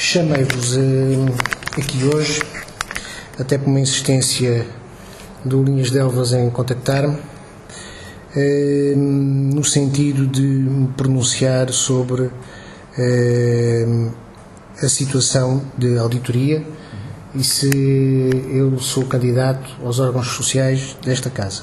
chamei-vos aqui hoje, até por uma insistência do Linhas de Elvas em contactar-me, no sentido de me pronunciar sobre a situação de auditoria e se eu sou candidato aos órgãos sociais desta Casa.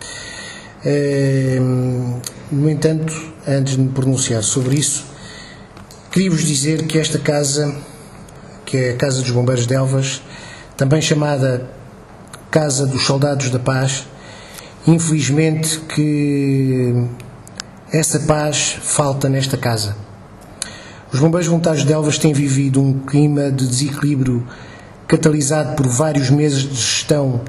No entanto, antes de me pronunciar sobre isso, queria-vos dizer que esta Casa, que é a Casa dos Bombeiros de Elvas, também chamada Casa dos Soldados da Paz, infelizmente que essa paz falta nesta Casa. Os Bombeiros Voluntários de Elvas têm vivido um clima de desequilíbrio catalisado por vários meses de gestão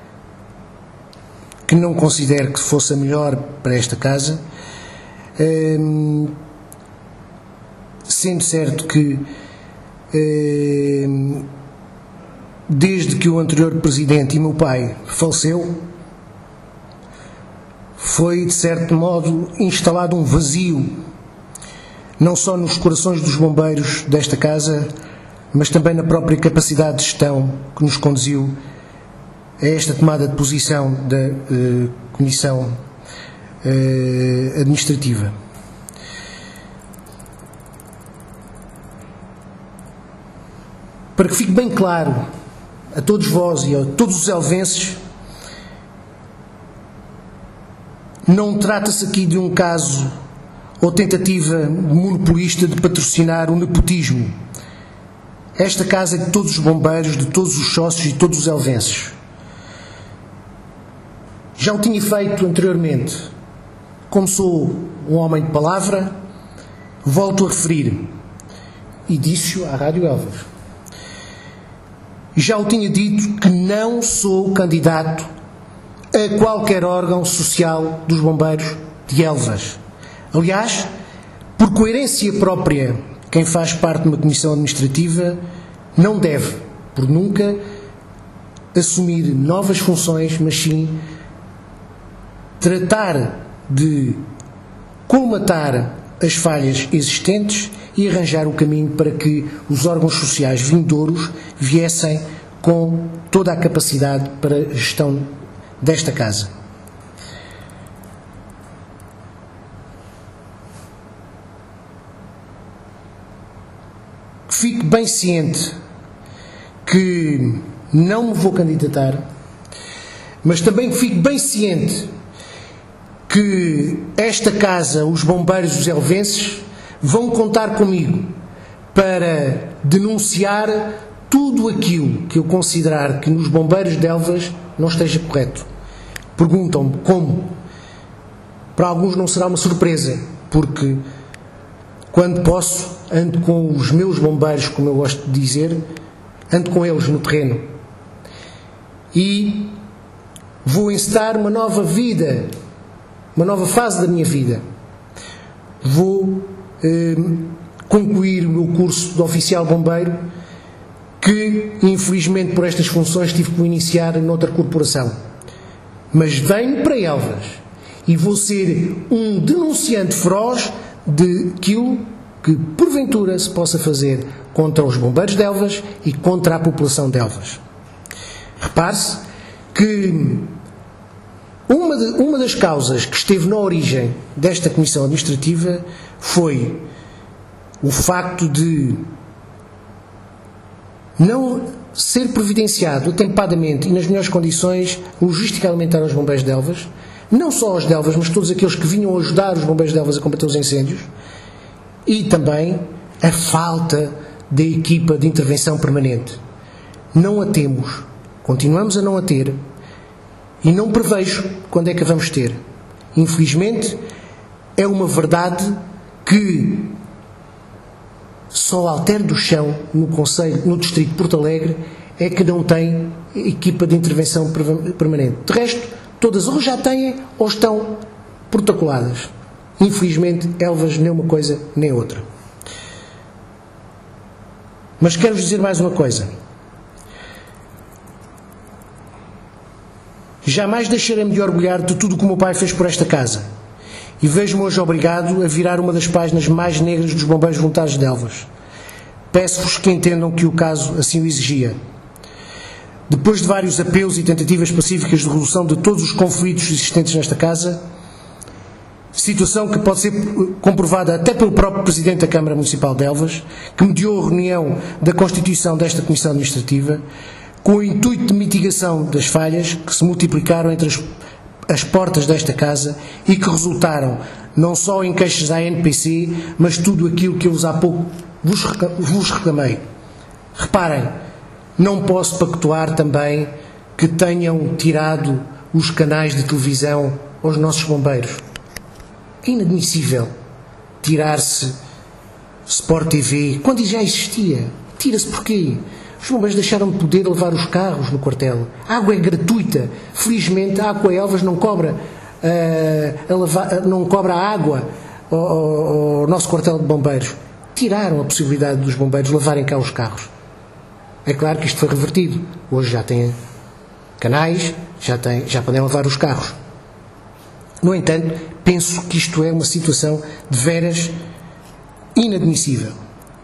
que não considero que fosse a melhor para esta Casa, sendo certo que desde que o anterior Presidente e meu pai faleceu, foi de certo modo instalado um vazio, não só nos corações dos bombeiros desta Casa, mas também na própria capacidade de gestão que nos conduziu a esta tomada de posição da Comissão Administrativa. Para que fique bem claro a todos vós e a todos os elvenses, não trata-se aqui de um caso ou tentativa monopolista de patrocinar o nepotismo. Esta Casa é de todos os bombeiros, de todos os sócios e de todos os elvenses. Já o tinha feito anteriormente. Como sou um homem de palavra, volto a referir, e disse-o à Rádio Elvas. Já o tinha dito que não sou candidato a qualquer órgão social dos bombeiros de Elvas. Aliás, por coerência própria, quem faz parte de uma comissão administrativa não deve, por nunca, assumir novas funções, mas sim tratar de colmatar as falhas existentes e arranjar o caminho para que os órgãos sociais vindouros viessem com toda a capacidade para a gestão desta Casa. Fique bem ciente que não me vou candidatar, mas também fique bem ciente que esta Casa, os bombeiros dos elvenses, vão contar comigo para denunciar tudo aquilo que eu considerar que nos bombeiros de Elvas não esteja correto. Perguntam-me como. Para alguns não será uma surpresa, porque quando posso, ando com os meus bombeiros, como eu gosto de dizer, ando com eles no terreno. E vou encetar uma nova vida, uma nova fase da minha vida. Vou concluir o meu curso de oficial bombeiro, que infelizmente por estas funções tive que o iniciar noutra corporação. Mas venho para Elvas e vou ser um denunciante feroz daquilo que porventura se possa fazer contra os bombeiros de Elvas e contra a população de Elvas. Repare-se que uma das causas que esteve na origem desta comissão administrativa foi o facto de não ser providenciado atempadamente e nas melhores condições logística alimentar aos bombeiros de Elvas, não só aos de Elvas, mas todos aqueles que vinham ajudar os bombeiros de Elvas a combater os incêndios, e também a falta de equipa de intervenção permanente. Não a temos, continuamos a não a ter, e não prevejo quando é que a vamos ter. Infelizmente, é uma verdade que só Alter do Chão, no Conselho, no Distrito de Porto Alegre, é que não tem equipa de intervenção permanente. De resto, todas ou já têm ou estão protocoladas. Infelizmente, Elvas nem uma coisa nem outra. Mas quero-vos dizer mais uma coisa. Jamais deixarei-me de orgulhar de tudo o que o meu pai fez por esta Casa. E vejo-me hoje obrigado a virar uma das páginas mais negras dos Bombeiros Voluntários de Elvas. Peço-vos que entendam que o caso assim o exigia. Depois de vários apelos e tentativas pacíficas de resolução de todos os conflitos existentes nesta Casa, situação que pode ser comprovada até pelo próprio Presidente da Câmara Municipal de Elvas, que mediou a reunião da constituição desta Comissão Administrativa, com o intuito de mitigação das falhas que se multiplicaram entre as portas desta Casa e que resultaram não só em queixas à NPC, mas tudo aquilo que eu há pouco vos reclamei. Reparem, não posso pactuar também que tenham tirado os canais de televisão aos nossos bombeiros. É inadmissível tirar-se Sport TV quando já existia. Tira-se porquê? Os bombeiros deixaram de poder levar os carros no quartel. A água é gratuita. Felizmente a Água Elvas não cobra a água ao nosso quartel de bombeiros. Tiraram a possibilidade dos bombeiros levarem cá os carros. É claro que isto foi revertido. Hoje já tem canais, já podem levar os carros. No entanto, penso que isto é uma situação de veras inadmissível.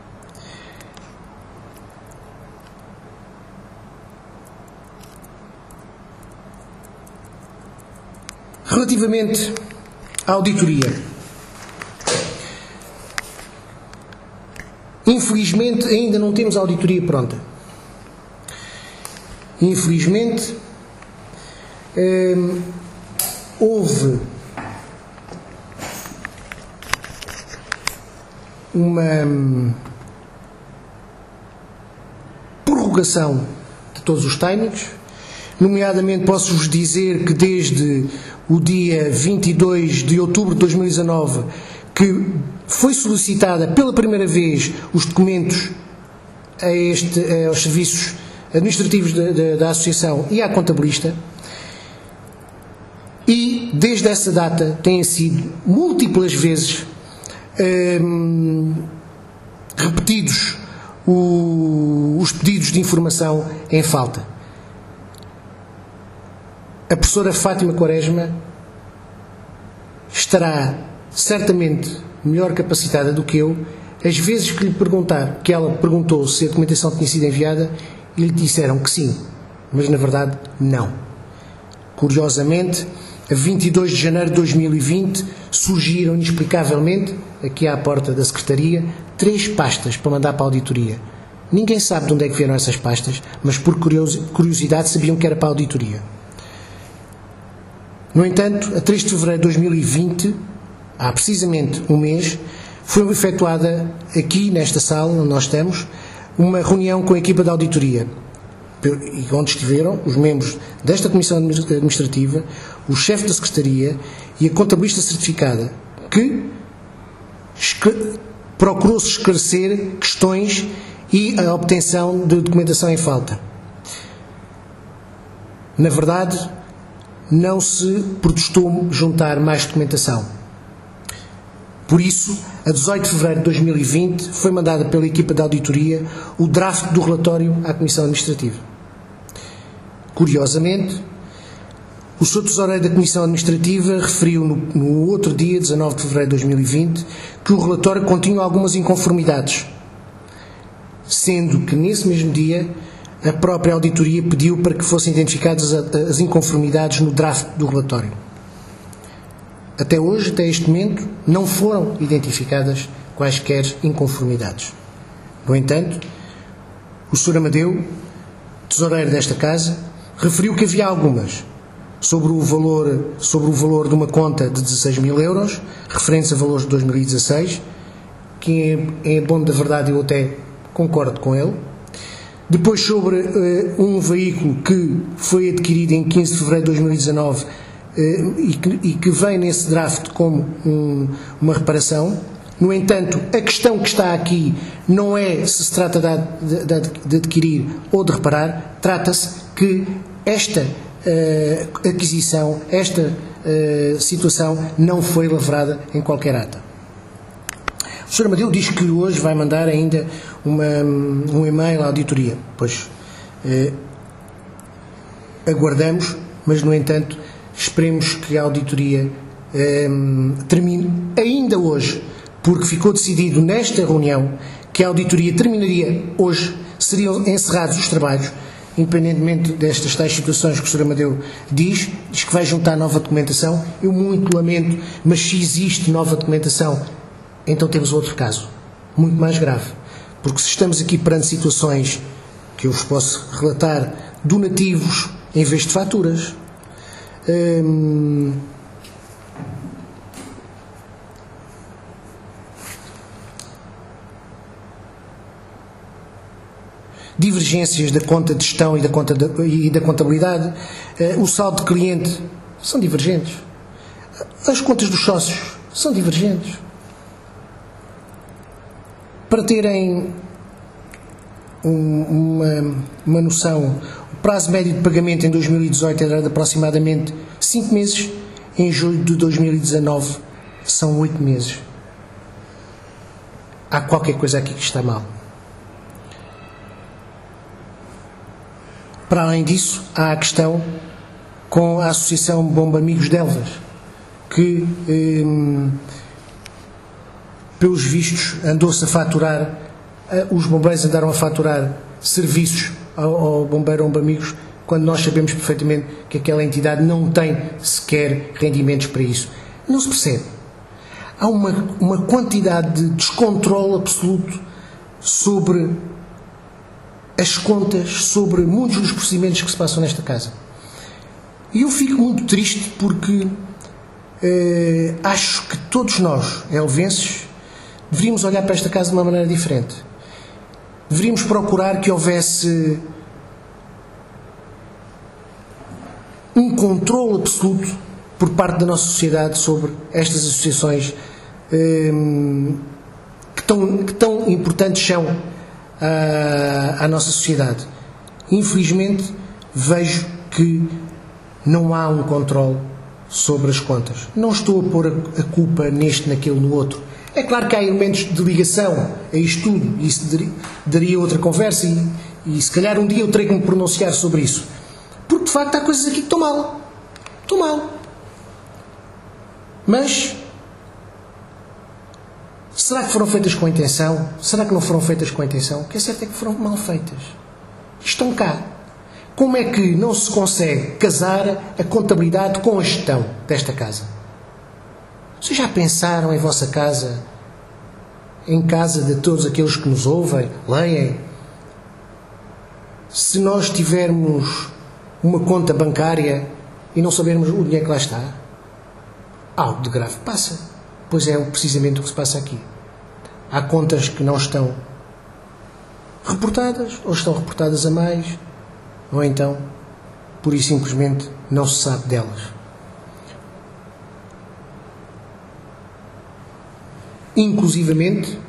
Relativamente à auditoria, infelizmente ainda não temos a auditoria pronta. Infelizmente, houve uma prorrogação de todos os timings, nomeadamente posso-vos dizer que desde o dia 22 de outubro de 2019 que foi solicitada pela primeira vez os documentos aos serviços administrativos da Associação e à contabilista, e desde essa data têm sido múltiplas vezes repetidos os pedidos de informação em falta. A professora Fátima Quaresma estará certamente melhor capacitada do que eu, as vezes que lhe perguntar, que ela perguntou se a documentação tinha sido enviada, e lhe disseram que sim, mas na verdade não. Curiosamente, a 22 de janeiro de 2020 surgiram inexplicavelmente, aqui à porta da Secretaria, 3 pastas para mandar para a auditoria. Ninguém sabe de onde é que vieram essas pastas, mas por curiosidade sabiam que era para a auditoria. No entanto, a 3 de fevereiro de 2020, há precisamente um mês, foi efetuada aqui nesta sala onde nós estamos uma reunião com a equipa da auditoria, onde estiveram os membros desta Comissão Administrativa, o chefe da Secretaria e a contabilista certificada, que procurou-se esclarecer questões e a obtenção de documentação em falta. Na verdade, não se protestou juntar mais documentação. Por isso, a 18 de fevereiro de 2020, foi mandada pela equipa da auditoria o draft do relatório à Comissão Administrativa. Curiosamente, o Sr. Tesoureiro da Comissão Administrativa referiu no outro dia, 19 de fevereiro de 2020, que o relatório continha algumas inconformidades, sendo que nesse mesmo dia a própria auditoria pediu para que fossem identificadas as inconformidades no draft do relatório. Até hoje, até este momento, não foram identificadas quaisquer inconformidades. No entanto, o Sr. Amadeu, tesoureiro desta Casa, referiu que havia algumas sobre o valor de uma conta de 16 mil euros, referentes a valores de 2016, que em bom da verdade eu até concordo com ele. Depois sobre um veículo que foi adquirido em 15 de fevereiro de 2019 e que vem nesse draft como uma reparação. No entanto, a questão que está aqui não é se trata de adquirir ou de reparar, trata-se que esta aquisição, esta situação não foi lavrada em qualquer ata. O Sr. Amadeu diz que hoje vai mandar ainda um e-mail à auditoria. Pois, aguardamos, mas no entanto esperemos que a auditoria termine ainda hoje, porque ficou decidido nesta reunião que a auditoria terminaria hoje, seriam encerrados os trabalhos, independentemente destas tais situações que o Sr. Amadeu diz que vai juntar nova documentação. Eu muito lamento, mas se existe nova documentação, então temos outro caso, muito mais grave. Porque se estamos aqui perante situações que eu vos posso relatar, donativos em vez de faturas, divergências da conta de gestão e da contabilidade, o saldo de cliente, são divergentes. As contas dos sócios são divergentes. Para terem uma noção, o prazo médio de pagamento em 2018 era de aproximadamente 5 meses, em julho de 2019 são 8 meses. Há qualquer coisa aqui que está mal. Para além disso, há a questão com a Associação Bomba Amigos de Elvas, que, pelos vistos, andou-se a faturar, os bombeiros andaram a faturar serviços ao bombeiro Bomba Amigos, quando nós sabemos perfeitamente que aquela entidade não tem sequer rendimentos para isso. Não se percebe. Há uma quantidade de descontrole absoluto sobre as contas, sobre muitos dos procedimentos que se passam nesta casa. E eu fico muito triste porque acho que todos nós, elvenses, deveríamos olhar para esta casa de uma maneira diferente. Deveríamos procurar que houvesse um controle absoluto por parte da nossa sociedade sobre estas associações que tão importantes são à nossa sociedade. Infelizmente, vejo que não há um controle sobre as contas. Não estou a pôr a culpa neste, naquele, no outro. É claro que há elementos de ligação a isto tudo, isso daria outra conversa e se calhar um dia eu terei que me pronunciar sobre isso. Porque de facto há coisas aqui que estão mal. Estão mal. Mas será que foram feitas com intenção? Será que não foram feitas com intenção? O que é certo é que foram mal feitas. Estão cá. Como é que não se consegue casar a contabilidade com a gestão desta casa? Vocês já pensaram em vossa casa, em casa de todos aqueles que nos ouvem, leem? Se nós tivermos uma conta bancária e não sabermos o dinheiro que lá está, algo de grave passa. Pois é precisamente o que se passa aqui. Há contas que não estão reportadas, ou estão reportadas a mais, ou então, pura e simplesmente, não se sabe delas. Inclusivamente,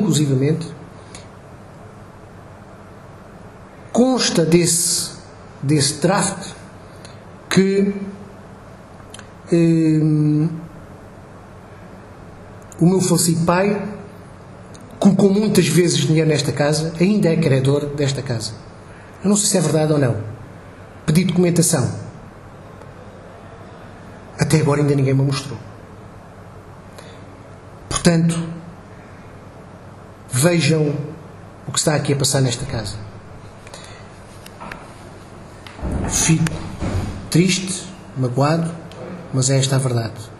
consta desse draft que o meu falecido pai colocou muitas vezes dinheiro nesta casa, ainda é credor desta casa. Eu não sei se é verdade ou não. Pedi documentação. Até agora ainda ninguém me mostrou. Portanto, vejam o que está aqui a passar nesta casa. Fico triste, magoado, mas é esta a verdade.